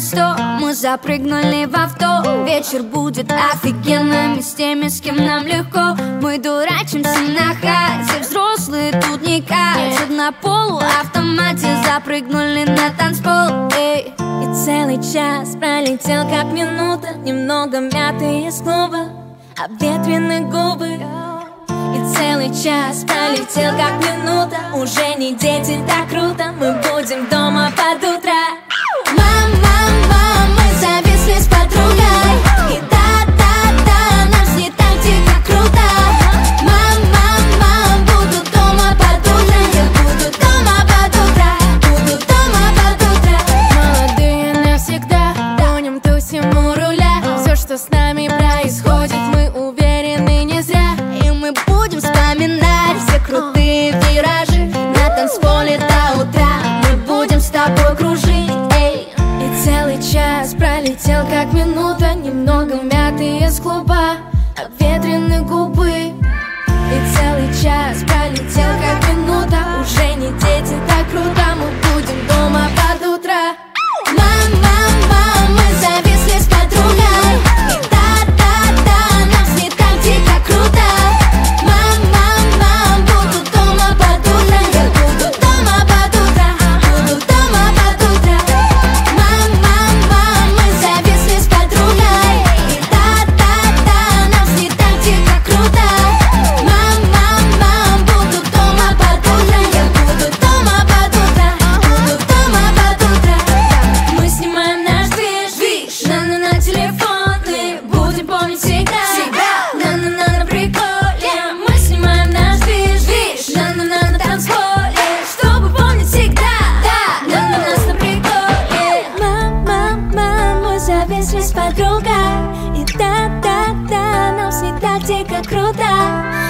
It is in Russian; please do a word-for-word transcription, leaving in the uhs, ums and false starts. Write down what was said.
сто. Мы запрыгнули в авто. Вечер будет офигенным, и с теми, с кем нам легко. Мы дурачимся на хате, взрослые тут не катят. На полуавтомате запрыгнули на танцпол. Эй. И целый час пролетел как минута, немного мятый из клуба, обветренные губы. И целый час пролетел как минута, уже не дети, так круто. Мы будем дома под утро. Мам, мам, мам, мы зависли с подругой. И да-да-да, нас не так дико круто. Мам, мам, мам, буду дома под утро. Я буду дома под утро, буду дома под утро. Молодые навсегда, гоним, тусим у руля. Все, что с нами происходит, мы уверены не зря. И мы будем вспоминать все крутые виражи на танцполе до утра. Мы будем с тобой кружить. И целый час пролетел как минута, немного мятый из клуба, обветренные губы. И целый час пролетел как минута, уже не дети, так круто. Мы будем дома под утро. Мам, мам, мам, мы зависли с подругой. И да-да-да, нас не так дико круто. Мам, мам, мам, буду дома под утро. Я буду дома под утро, буду дома под утро. Мам, мам, мам, мы зависли с подругой. И да-да-да, нас не так дико круто. Мам, мам, мам, буду дома под утро. Я буду дома под утро, буду дома под утро. Мы снимаем наш движ, на-на на телефоны, будем помнить всегда. На-на-на на приколе, мы снимаем наш движ, на-на-на на танцполе, чтобы помнить всегда. На-на нас на приколе. Мам, мам, мам, мы зависли с подругой. И да-да-да, нам не так дико круто.